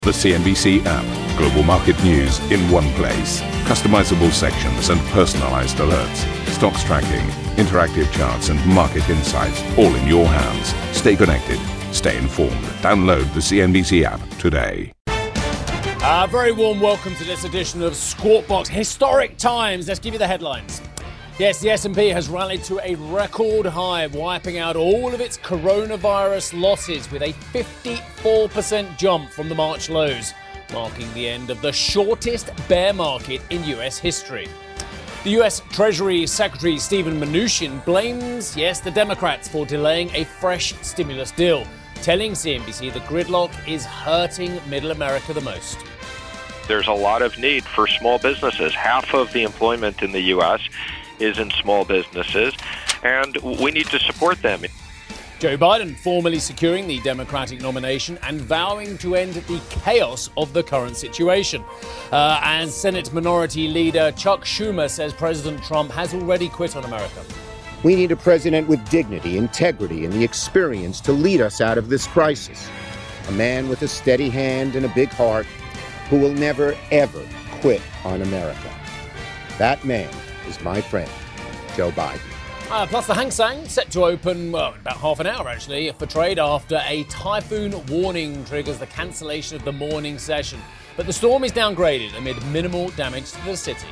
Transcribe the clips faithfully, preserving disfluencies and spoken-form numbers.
The C N B C app. Global market news in one place. Customizable sections and personalized alerts. Stocks tracking, interactive charts and market insights all in your hands. Stay connected. Stay informed. Download the C N B C app today. A very warm welcome to this edition of Squawk Box. Historic times. Let's give you the headlines. Yes, the S and P has rallied to a record high, wiping out all of its coronavirus losses with a fifty-four percent jump from the March lows, marking the end of the shortest bear market in U S history. The U S Treasury Secretary Steven Mnuchin blames, yes, the Democrats for delaying a fresh stimulus deal, telling C N B C the gridlock is hurting middle America the most. There's a lot of need for small businesses. Half of the employment in the U S is in small businesses, and we need to support them. Joe Biden formally securing the Democratic nomination and vowing to end the chaos of the current situation. Uh, and Senate Minority Leader Chuck Schumer says President Trump has already quit on America. We need a president with dignity, integrity, and the experience to lead us out of this crisis. A man with a steady hand and a big heart who will never, ever quit on America. That man is my friend, Joe Biden. Uh, plus the Hang Seng set to open, well, in about half an hour actually, for trade after a typhoon warning triggers the cancellation of the morning session. But the storm is downgraded amid minimal damage to the city.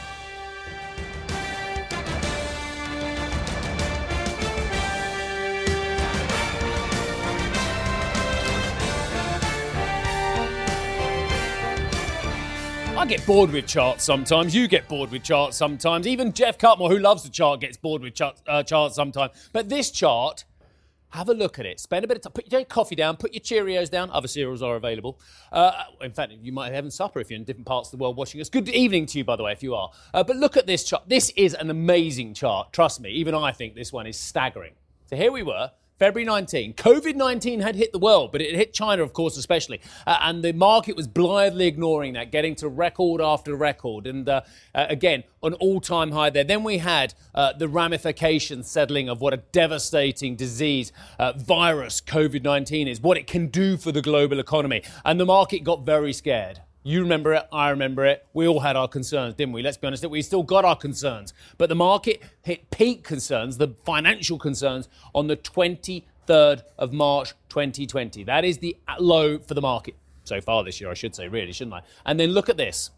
I get bored with charts sometimes. You get bored with charts sometimes. Even Jeff Cutmore, who loves the chart, gets bored with chart, uh, charts sometimes. But this chart, have a look at it. Spend a bit of time. Put your coffee down. Put your Cheerios down. Other cereals are available. Uh, in fact, you might have having supper if you're in different parts of the world watching us. Good evening to you, by the way, if you are. Uh, but look at this chart. This is an amazing chart. Trust me. Even I think this one is staggering. So here we were. February nineteenth, covid nineteen had hit the world, but it hit China, of course, especially. Uh, and the market was blithely ignoring that, getting to record after record. And uh, uh, again, an all-time high there. Then we had uh, the ramifications settling of what a devastating disease, uh, virus covid nineteen is, what it can do for the global economy. And the market got very scared. You remember it, I remember it. We all had our concerns, didn't we? Let's be honest, we still got our concerns. But the market hit peak concerns, the financial concerns, on the twenty-third of March twenty twenty. That is the low for the market so far this year, I should say, really, shouldn't I? And then look at this.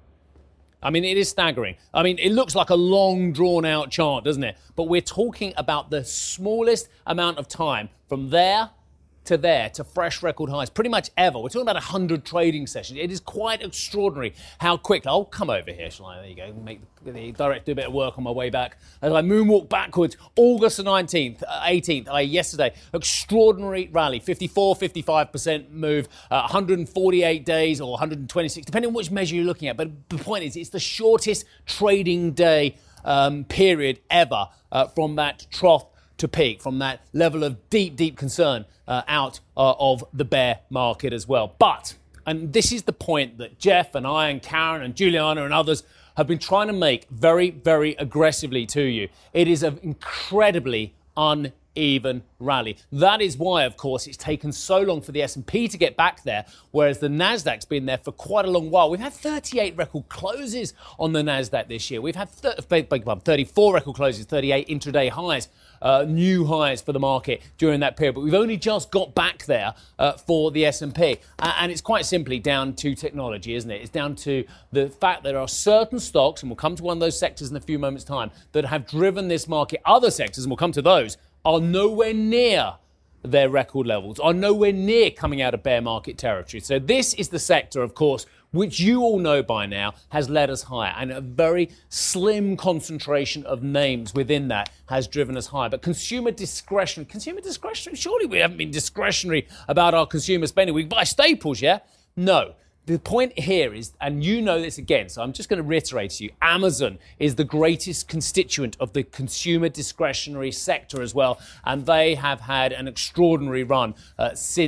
I mean, it is staggering. I mean, it looks like a long, drawn-out chart, doesn't it? But we're talking about the smallest amount of time from there to there, to fresh record highs, pretty much ever. We're talking about one hundred trading sessions. It is quite extraordinary how quick. I'll come over here, shall I? There you go. Make the direct do a bit of work on my way back. As I moonwalk backwards, August the nineteenth, uh, eighteenth, uh, yesterday, extraordinary rally, fifty-four, fifty-five percent move, uh, one hundred forty-eight days or one hundred twenty-six, depending on which measure you're looking at. But the point is, it's the shortest trading day um, period ever uh, from that trough to peak, from that level of deep, deep concern uh, out uh, of the bear market as well. But, and this is the point that Jeff and I and Karen and Juliana and others have been trying to make very, very aggressively to you. It is an incredibly uneven rally. That is why, of course, it's taken so long for the S and P to get back there, whereas the Nasdaq's been there for quite a long while. We've had thirty-eight record closes on the Nasdaq this year. We've had thirty-four record closes, thirty-eight intraday highs. Uh, new highs for the market during that period. But we've only just got back there uh, for the S and P. Uh, and it's quite simply down to technology, isn't it? It's down to the fact that there are certain stocks, and we'll come to one of those sectors in a few moments' time, that have driven this market. Other sectors, and we'll come to those, are nowhere near their record levels, are nowhere near coming out of bear market territory. So this is the sector, of course, which you all know by now has led us higher, and a very slim concentration of names within that has driven us higher. But consumer discretionary, consumer discretionary, surely we haven't been discretionary about our consumer spending. We buy staples, yeah? No. The point here is, and you know this again, so I'm just going to reiterate to you, Amazon is the greatest constituent of the consumer discretionary sector as well, and they have had an extraordinary run uh, since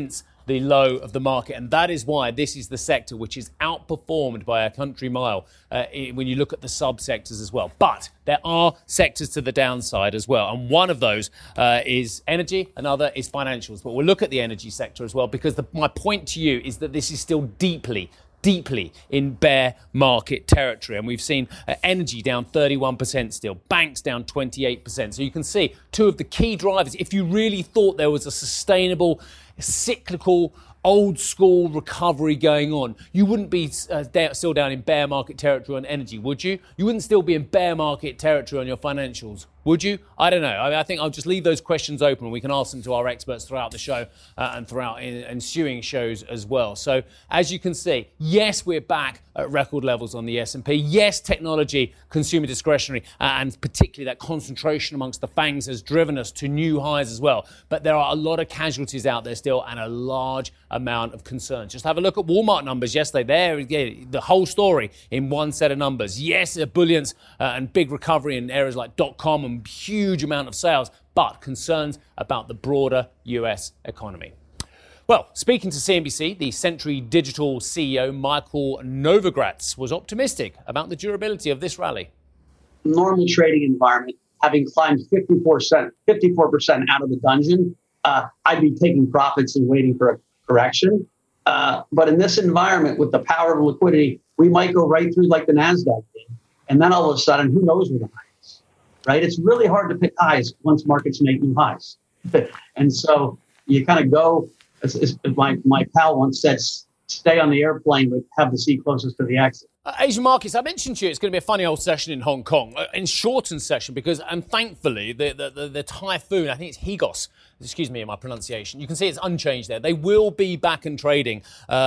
the low of the market. And that is why this is the sector which is outperformed by a country mile uh, when you look at the subsectors as well. But there are sectors to the downside as well. And one of those uh, is energy, another is financials. But we'll look at the energy sector as well, because the, my point to you is that this is still deeply deeply in bear market territory. And we've seen uh, energy down thirty-one percent still, banks down twenty-eight percent. So you can see two of the key drivers. If you really thought there was a sustainable, cyclical, old school recovery going on, you wouldn't be uh, da- still down in bear market territory on energy, would you? You wouldn't still be in bear market territory on your financials, would you? I don't know. I, I think I'll just leave those questions open and we can ask them to our experts throughout the show uh, and throughout in, ensuing shows as well. So as you can see, yes, we're back at record levels on the S and P. Yes, technology, consumer discretionary, uh, and particularly that concentration amongst the FANGs has driven us to new highs as well. But there are a lot of casualties out there still and a large amount of concerns. Just have a look at Walmart numbers yesterday. There, again, the whole story in one set of numbers. Yes, ebullience uh, and big recovery in areas like dot-com and huge amount of sales, but concerns about the broader U S economy. Well, speaking to C N B C, the Century Digital C E O, Michael Novogratz, was optimistic about the durability of this rally. Normal trading environment, having climbed fifty-four percent, fifty-four percent out of the dungeon, uh, I'd be taking profits and waiting for a correction. Uh, but in this environment, with the power of liquidity, we might go right through like the NASDAQ did. And then all of a sudden, who knows where the high is, right? It's really hard to pick highs once markets make new highs. And so you kind of go, as, as my, my pal once said, stay on the airplane, but have the seat closest to the exit. Uh, Asian markets, I mentioned to you, it's going to be a funny old session in Hong Kong, uh, in shortened session, because, and thankfully, the, the, the, the typhoon, I think it's Higos, excuse me in my pronunciation, you can see it's unchanged there. They will be back and trading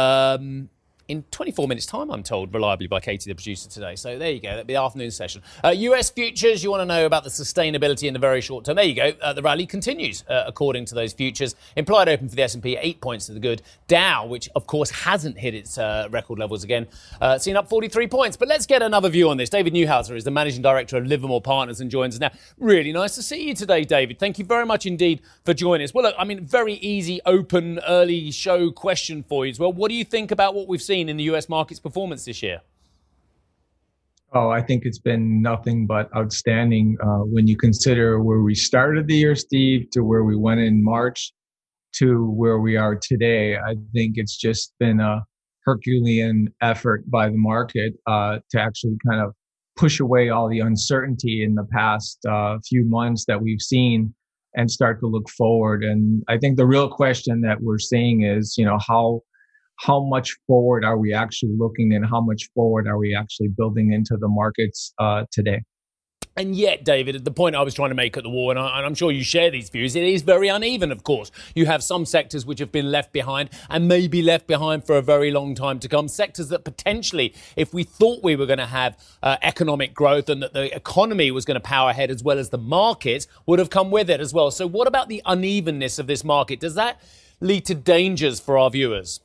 um, in twenty-four minutes' time, I'm told, reliably by Katie, the producer today. So there you go, that'll be the afternoon session. Uh, U S futures, you want to know about the sustainability in the very short term. There you go, uh, the rally continues uh, according to those futures. Implied open for the S and P, eight points to the good. Dow, which of course hasn't hit its uh, record levels again, uh, seen up forty-three points. But let's get another view on this. David Newhouser is the Managing Director of Livermore Partners and joins us now. Really nice to see you today, David. Thank you very much indeed for joining us. Well, look, I mean, very easy, open, early show question for you as well. What do you think about what we've seen in the U S markets performance this year? Oh, I think it's been nothing but outstanding uh, when you consider where we started the year, Steve, to where we went in March to where we are today. I think it's just been a Herculean effort by the market uh, to actually kind of push away all the uncertainty in the past uh, few months that we've seen and start to look forward. And I think the real question that we're seeing is, you know, how How much forward are we actually looking and how much forward are we actually building into the markets uh, today? And yet, David, the point I was trying to make at the war, and, I, and I'm sure you share these views, it is very uneven, of course. You have some sectors which have been left behind and may be left behind for a very long time to come. Sectors that potentially, if we thought we were going to have uh, economic growth and that the economy was going to power ahead as well as the market, would have come with it as well. So what about the unevenness of this market? Does that lead to dangers for our viewers?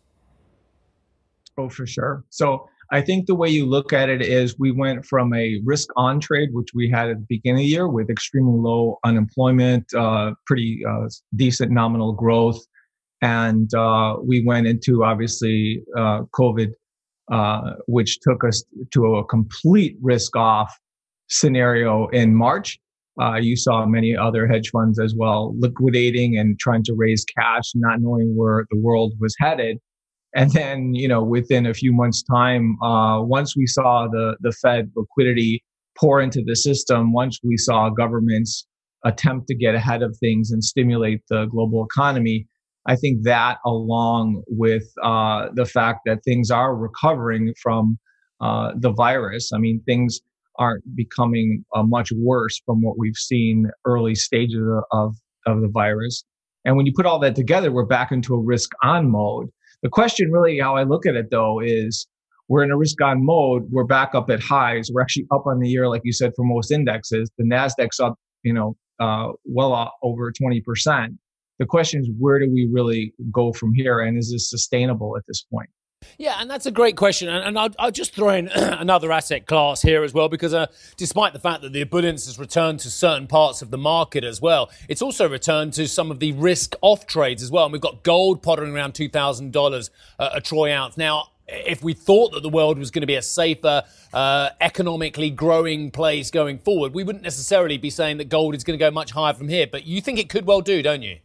Oh, for sure. So I think the way you look at it is we went from a risk on trade, which we had at the beginning of the year with extremely low unemployment, uh, pretty uh, decent nominal growth. And uh, we went into obviously uh, COVID, uh, which took us to a complete risk off scenario in March. Uh, you saw many other hedge funds as well liquidating and trying to raise cash, not knowing where the world was headed. And then, you know, within a few months' time, uh, once we saw the, the Fed liquidity pour into the system, once we saw governments attempt to get ahead of things and stimulate the global economy, I think that along with uh, the fact that things are recovering from uh, the virus, I mean, things aren't becoming uh, much worse from what we've seen early stages of, of the virus. And when you put all that together, we're back into a risk on mode. The question really, how I look at it though, is we're in a risk on mode. We're back up at highs. We're actually up on the year, like you said, for most indexes. The NASDAQ's up, you know, uh, well over twenty percent. The question is, where do we really go from here? And is this sustainable at this point? Yeah, and that's a great question. And, and I'll, I'll just throw in another asset class here as well, because uh, despite the fact that the abundance has returned to certain parts of the market as well, it's also returned to some of the risk-off trades as well. And we've got gold pottering around two thousand dollars uh, a troy ounce. Now, if we thought that the world was going to be a safer, uh, economically growing place going forward, we wouldn't necessarily be saying that gold is going to go much higher from here. But you think it could well do, don't you?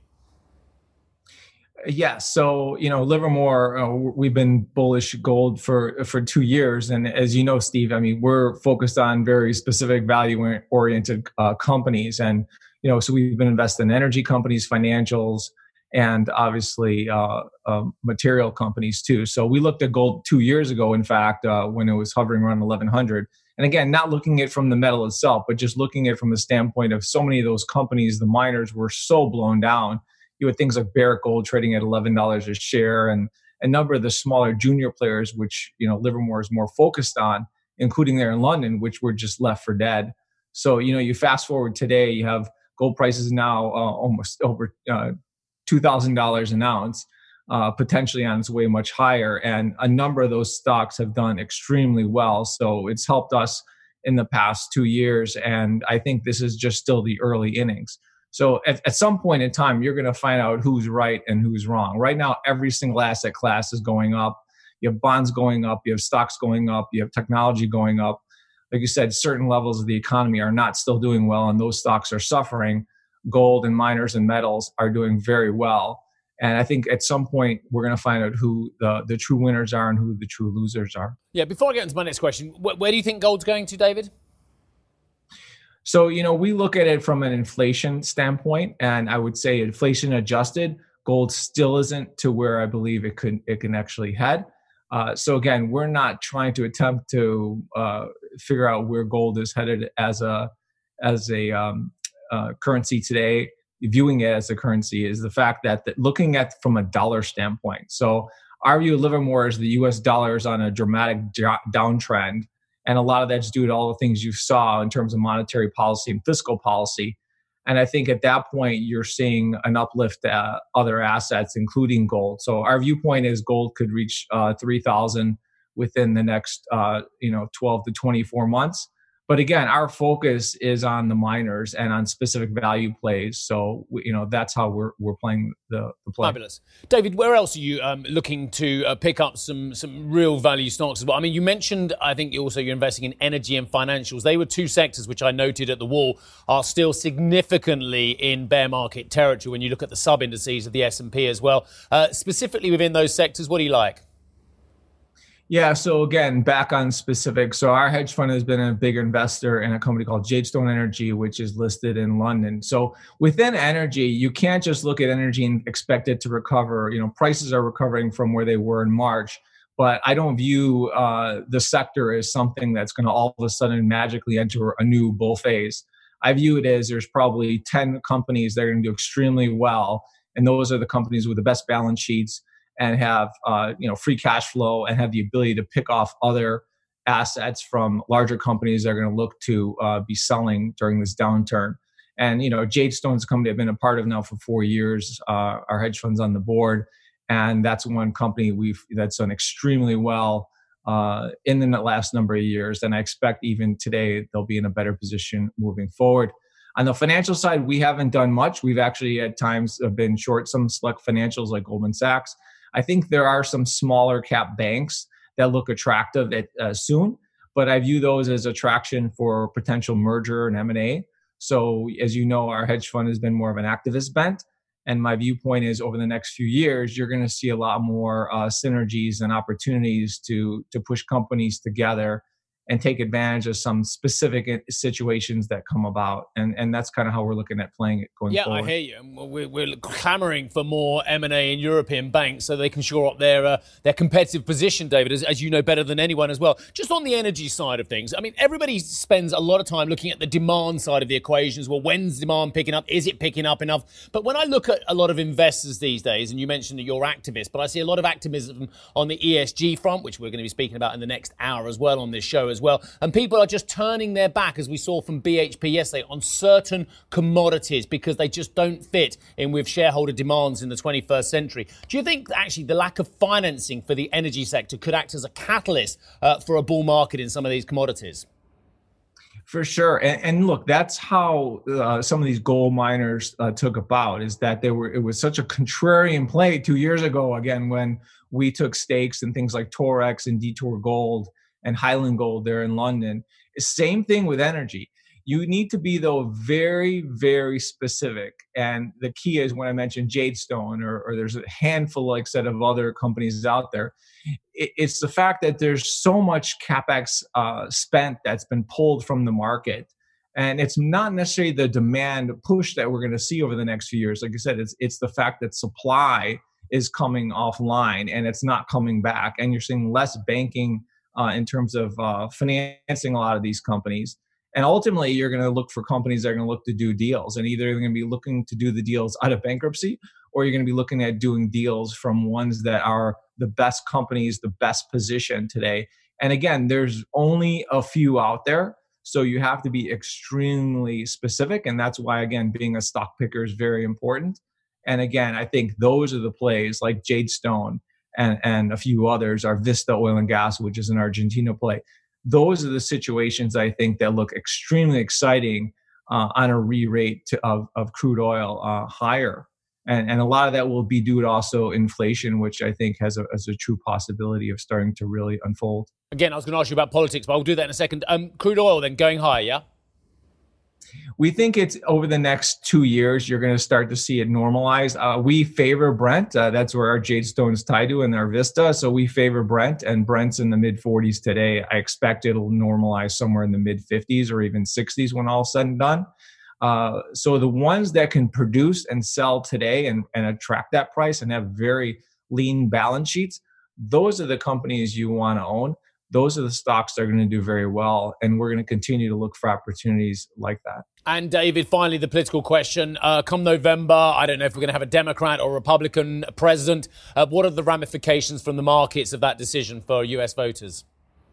Yes. So, you know, Livermore, uh, we've been bullish gold for, for two years. And as you know, Steve, I mean, we're focused on very specific value oriented uh, companies. And, you know, so we've been invested in energy companies, financials, and obviously uh, uh, material companies too. So we looked at gold two years ago, in fact, uh, when it was hovering around eleven hundred. And again, not looking at it from the metal itself, but just looking at it from the standpoint of so many of those companies, the miners were so blown down. You had things like Barrick Gold trading at eleven dollars a share, and a number of the smaller junior players, which, you know, Livermore is more focused on, including there in London, which were just left for dead. So, you know, you fast forward today, you have gold prices now uh, almost over uh, two thousand dollars an ounce, uh, potentially on its way much higher. And a number of those stocks have done extremely well. So it's helped us in the past two years. And I think this is just still the early innings. So at, at some point in time, you're going to find out who's right and who's wrong. Right now, every single asset class is going up. You have bonds going up. You have stocks going up. You have technology going up. Like you said, certain levels of the economy are not still doing well, and those stocks are suffering. Gold and miners and metals are doing very well. And I think at some point, we're going to find out who the, the true winners are and who the true losers are. Yeah, before I get into my next question, wh- where do you think gold's going to, David? So, you know, we look at it from an inflation standpoint, and I would say inflation adjusted, gold still isn't to where I believe it could it can actually head. Uh, so again, we're not trying to attempt to uh, figure out where gold is headed as a as a um, uh, currency today. Viewing it as a currency is the fact that, that looking at from a dollar standpoint. So our view of Livermore is the U S dollar is on a dramatic j- downtrend. And a lot of that's due to all the things you saw in terms of monetary policy and fiscal policy. And I think at that point, you're seeing an uplift to other assets, including gold. So our viewpoint is gold could reach uh, three thousand within the next uh, you know, twelve to twenty-four months. But again, our focus is on the miners and on specific value plays. So, you know, that's how we're we're playing the, the play. Fabulous. David, where else are you um, looking to uh, pick up some some real value stocks as well? I mean, you mentioned, I think you also you're investing in energy and financials. They were two sectors which I noted at the wall are still significantly in bear market territory when you look at the sub-indices of the S and P as well. Uh, specifically within those sectors, what do you like? Yeah, so again, back on specifics. So our hedge fund has been a big investor in a company called Jadestone Energy, which is listed in London. So within energy, you can't just look at energy and expect it to recover. You know, prices are recovering from where they were in March, but I don't view uh, the sector as something that's going to all of a sudden magically enter a new bull phase. I view it as there's probably ten companies that are going to do extremely well, and those are the companies with the best balance sheets and have uh, you know free cash flow and have the ability to pick off other assets from larger companies that are going to look to uh, be selling during this downturn. And you know, Jadestone is a company I've been a part of now for four years. Uh, our hedge fund's on the board, and that's one company we've that's done extremely well uh, in the last number of years. And I expect even today they'll be in a better position moving forward. On the financial side, we haven't done much. We've actually at times been short some select financials like Goldman Sachs. I think there are some smaller cap banks that look attractive at, uh, soon, but I view those as attraction for potential merger and M and A. So as you know, our hedge fund has been more of an activist bent. And my viewpoint is over the next few years, you're going to see a lot more uh, synergies and opportunities to, to push companies together and take advantage of some specific situations that come about. And and that's kind of how we're looking at playing it going yeah, forward. Yeah, I hear you. We're, we're clamoring for more M and A in European banks so they can shore up their uh, their competitive position, David, as, as you know better than anyone as well. Just on the energy side of things, I mean, everybody spends a lot of time looking at the demand side of the equations. Well, when's demand picking up? Is it picking up enough? But when I look at a lot of investors these days, and you mentioned that you're activists, but I see a lot of activism on the E S G front, which we're going to be speaking about in the next hour as well on this show as as well. And people are just turning their back, as we saw from B H P yesterday, on certain commodities because they just don't fit in with shareholder demands in the twenty-first century. Do you think actually the lack of financing for the energy sector could act as a catalyst uh, for a bull market in some of these commodities? For sure. And, and look, that's how uh, some of these gold miners uh, took about, is that they were, it was such a contrarian play two years ago, again, when we took stakes in things like Torex and Detour Gold and Highland Gold there in London. Same thing with energy. You need to be, though, very, very specific. And the key is when I mentioned Jadestone, or, or there's a handful, like I said, of other companies out there, it, it's the fact that there's so much CapEx uh, spent that's been pulled from the market. And it's not necessarily the demand push that we're going to see over the next few years. Like I said, it's it's the fact that supply is coming offline and it's not coming back. And you're seeing less banking uh, in terms of uh, financing a lot of these companies. And ultimately, you're going to look for companies that are going to look to do deals. And either they're going to be looking to do the deals out of bankruptcy, or you're going to be looking at doing deals from ones that are the best companies, the best position today. And again, there's only a few out there. So you have to be extremely specific. And that's why, again, being a stock picker is very important. And again, I think those are the plays like Jadestone and, and a few others, are Vista Oil and Gas, which is an Argentina play. Those are the situations I think that look extremely exciting uh, on a re-rate to, of, of crude oil uh, higher. And, and a lot of that will be due to also inflation, which I think has a, has a true possibility of starting to really unfold. Again, I was going to ask you about politics, but I'll do that in a second. Um, crude oil then going higher, yeah? We think it's over the next two years, you're going to start to see it normalize. Uh, we favor Brent. Uh, that's where our Jadestone is tied to, and our Vista. So we favor Brent, and Brent's in the mid forties today. I expect it'll normalize somewhere in the mid fifties or even sixties when all said and done. Uh, so the ones that can produce and sell today and, and attract that price and have very lean balance sheets, those are the companies you want to own. Those are the stocks that are going to do very well. And we're going to continue to look for opportunities like that. And David, finally, the political question. Uh, come November, I don't know if we're going to have a Democrat or Republican president. Uh, what are the ramifications from the markets of that decision for U S voters?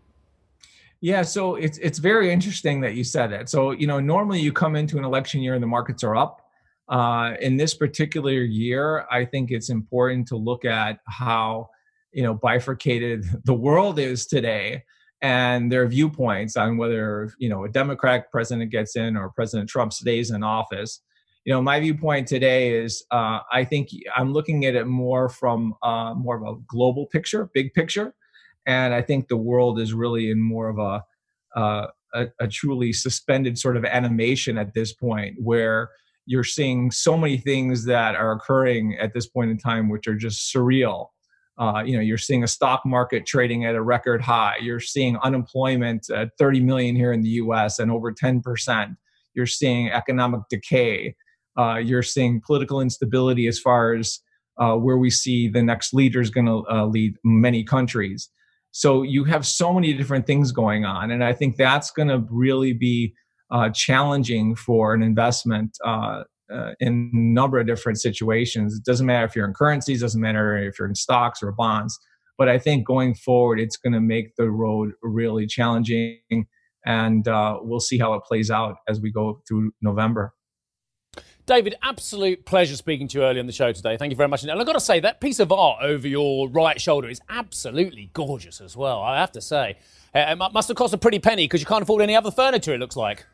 Yeah, so it's it's very interesting that you said that. So, you know, normally you come into an election year and the markets are up. Uh, in this particular year, I think it's important to look at how, you know, bifurcated the world is today and their viewpoints on whether, you know, a Democratic president gets in or President Trump stays in office. You know, my viewpoint today is uh, I think I'm looking at it more from uh, more of a global picture, big picture. And I think the world is really in more of a, uh, a, a truly suspended sort of animation at this point, where you're seeing so many things that are occurring at this point in time, which are just surreal. Uh, you know, you're seeing a stock market trading at a record high. You're seeing unemployment at thirty million here in the U S and over ten percent. You're seeing economic decay. Uh, you're seeing political instability as far as uh, where we see the next leader is going to uh, lead many countries. So you have so many different things going on. And I think that's going to really be uh, challenging for an investment uh, uh, in a number of different situations. It doesn't matter if you're in currencies, doesn't matter if you're in stocks or bonds. But I think going forward, it's going to make the road really challenging. And uh, we'll see how it plays out as we go through November. David, absolute pleasure speaking to you early on the show today. Thank you very much. And I've got to say, that piece of art over your right shoulder is absolutely gorgeous as well, I have to say. It must have cost a pretty penny because you can't afford any other furniture, it looks like.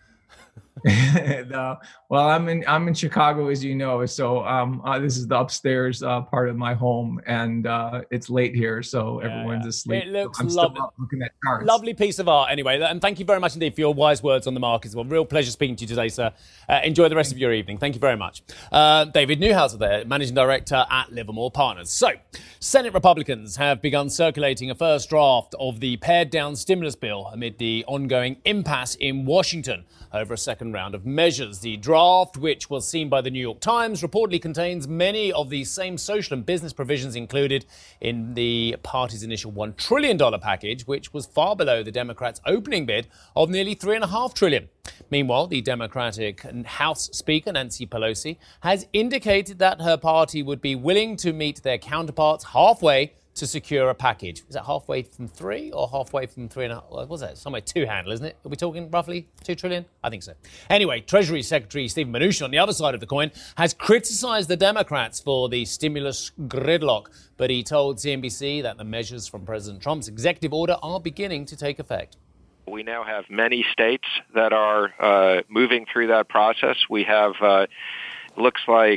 no. Well, I'm in I'm in Chicago, as you know. So um, uh, this is the upstairs uh, part of my home, and uh, it's late here, so yeah, everyone's yeah. asleep. It looks so I'm lovely. Still up looking at charts. Lovely piece of art, anyway. And thank you very much indeed for your wise words on the market as well. Real pleasure speaking to you today, sir. Uh, enjoy the rest of your evening. Thank you very much. Uh, David Neuhauser there, Managing Director at Livermore Partners. So, Senate Republicans have begun circulating a first draft of the pared-down stimulus bill amid the ongoing impasse in Washington over a second round of measures. The draft, which was seen by the New York Times, reportedly contains many of the same social and business provisions included in the party's initial one trillion dollars package, which was far below the Democrats' opening bid of nearly three point five trillion dollars. Meanwhile, the Democratic House Speaker, Nancy Pelosi, has indicated that her party would be willing to meet their counterparts halfway to secure a package. Is that halfway from three or halfway from three and a half? What was that? Somewhere two handle, isn't it? Are we talking roughly two trillion? I think so. Anyway, Treasury Secretary Stephen Mnuchin on the other side of the coin has criticised the Democrats for the stimulus gridlock, but he told C N B C that the measures from President Trump's executive order are beginning to take effect. We now have many states that are uh, moving through that process. We have, uh, looks like,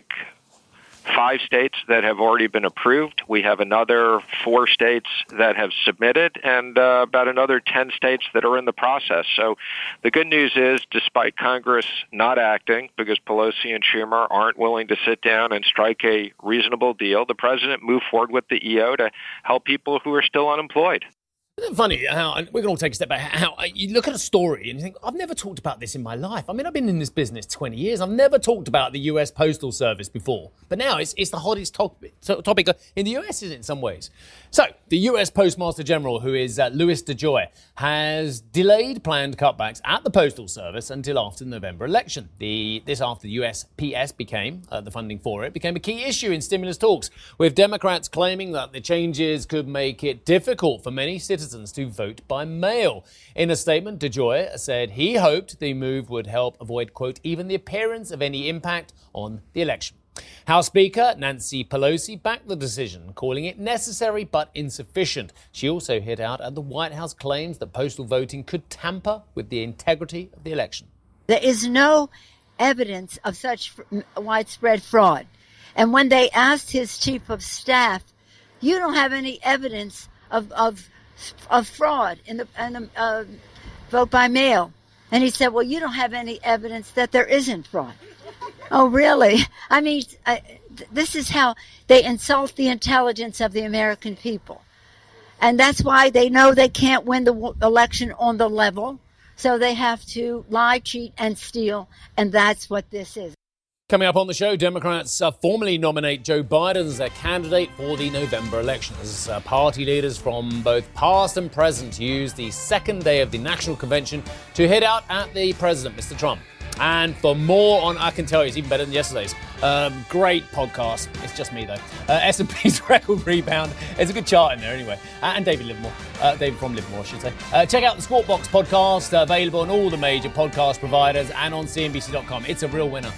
five states that have already been approved. We have another four states that have submitted, and uh, about another ten states that are in the process. So the good news is, despite Congress not acting, because Pelosi and Schumer aren't willing to sit down and strike a reasonable deal, the president moved forward with the E O to help people who are still unemployed. Isn't it funny how, we can all take a step back, how you look at a story and you think, I've never talked about this in my life. I mean, I've been in this business twenty years. I've never talked about the U S Postal Service before. But now it's, it's the hottest topic, topic in the U S, in some ways. So, the U S Postmaster General, who is uh, Louis DeJoy, has delayed planned cutbacks at the Postal Service until after the November election. The, this after the U S P S became, uh, the funding for it, became a key issue in stimulus talks, with Democrats claiming that the changes could make it difficult for many citizens to vote by mail. In a statement, DeJoy said he hoped the move would help avoid, quote, even the appearance of any impact on the election. House Speaker Nancy Pelosi backed the decision, calling it necessary but insufficient. She also hit out at the White House claims that postal voting could tamper with the integrity of the election. There is no evidence of such widespread fraud. And when they asked his chief of staff, you don't have any evidence of, of of fraud in the, in the uh, vote by mail. And he said, well, you don't have any evidence that there isn't fraud. Oh, really? I mean, I, th- this is how they insult the intelligence of the American people. And that's why they know they can't win the w- election on the level. So they have to lie, cheat, and steal. And that's what this is. Coming up on the show, Democrats uh, formally nominate Joe Biden as their candidate for the November election, as uh, party leaders from both past and present use the second day of the National Convention to hit out at the president, Mister Trump. And for more on, I can tell you, it's even better than yesterday's. Um, great podcast. It's just me, though. Uh, S and P's record rebound. There's a good chart in there anyway. Uh, and David Livermore. Uh, David from Livermore, I should say. Uh, check out the Sport Box podcast, uh, available on all the major podcast providers and on C N B C dot com. It's a real winner.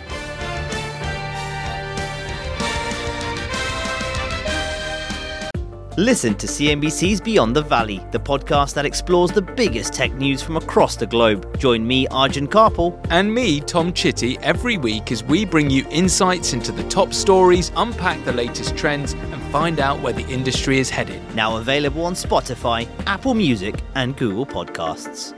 Listen to C N B C's Beyond the Valley, the podcast that explores the biggest tech news from across the globe. Join me, Arjun Karpal. And me, Tom Chitty, every week as we bring you insights into the top stories, unpack the latest trends, and find out where the industry is headed. Now available on Spotify, Apple Music, and Google Podcasts.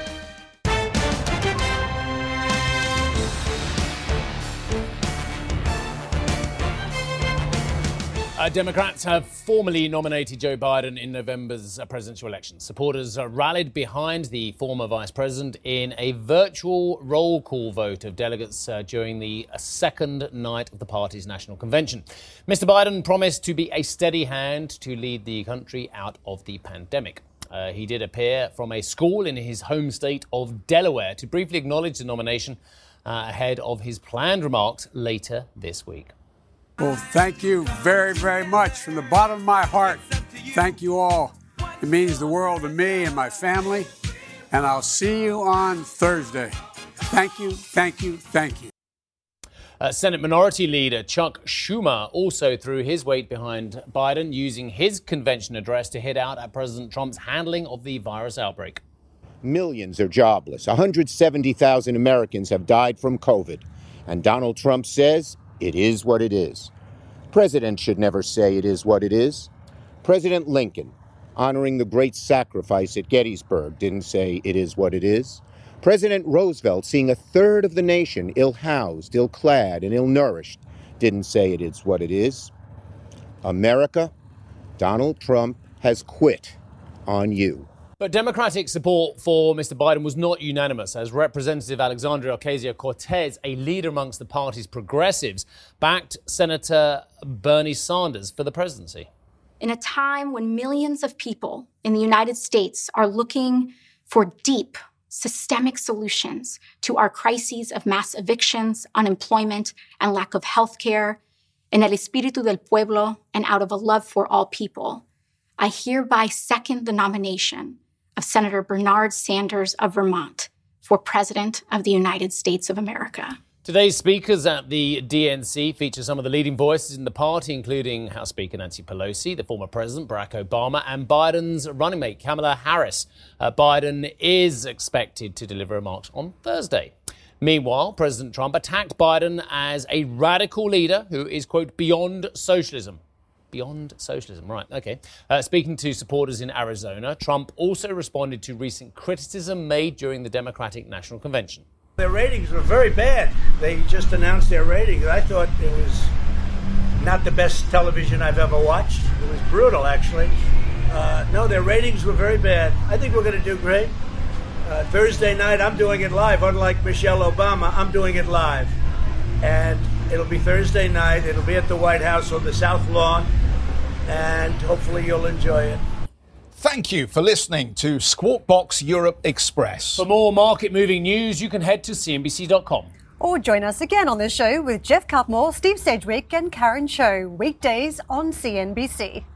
Uh, Democrats have formally nominated Joe Biden in November's uh, presidential election. Supporters uh, rallied behind the former vice president in a virtual roll call vote of delegates uh, during the uh, second night of the party's national convention. Mister Biden promised to be a steady hand to lead the country out of the pandemic. Uh, he did appear from a school in his home state of Delaware to briefly acknowledge the nomination uh, ahead of his planned remarks later this week. Well, thank you very, very much. From the bottom of my heart, thank you all. It means the world to me and my family, and I'll see you on Thursday. Thank you, thank you, thank you. Uh, Senate Minority Leader Chuck Schumer also threw his weight behind Biden, using his convention address to hit out at President Trump's handling of the virus outbreak. Millions are jobless. one hundred seventy thousand Americans have died from COVID. And Donald Trump says it is what it is. President should never say it is what it is. President Lincoln, honoring the great sacrifice at Gettysburg, didn't say it is what it is. President Roosevelt, seeing a third of the nation ill-housed, ill-clad, and ill-nourished, didn't say it is what it is. America, Donald Trump has quit on you. But Democratic support for Mister Biden was not unanimous, as Representative Alexandria Ocasio-Cortez, a leader amongst the party's progressives, backed Senator Bernie Sanders for the presidency. In a time when millions of people in the United States are looking for deep, systemic solutions to our crises of mass evictions, unemployment, and lack of health care, en el espíritu del pueblo, and out of a love for all people, I hereby second the nomination of Senator Bernard Sanders of Vermont for President of the United States of America. Today's speakers at the D N C feature some of the leading voices in the party, including House Speaker Nancy Pelosi, the former President Barack Obama, and Biden's running mate Kamala Harris. Uh, Biden is expected to deliver a march on Thursday. Meanwhile, President Trump attacked Biden as a radical leader who is, quote, beyond socialism. Beyond socialism, right, okay. Uh, speaking to supporters in Arizona, Trump also responded to recent criticism made during the Democratic National Convention. Their ratings were very bad. They just announced their ratings. I thought it was not the best television I've ever watched. It was brutal, actually. Uh, no, their ratings were very bad. I think we're going to do great. Uh, Thursday night, I'm doing it live. Unlike Michelle Obama, I'm doing it live. And it'll be Thursday night. It'll be at the White House on the South Lawn. And hopefully you'll enjoy it. Thank you for listening to Squawk Box Europe Express. For more market-moving news, you can head to C N B C dot com. Or join us again on the show with Jeff Cutmore, Steve Sedgwick and Karen Cho, weekdays on C N B C.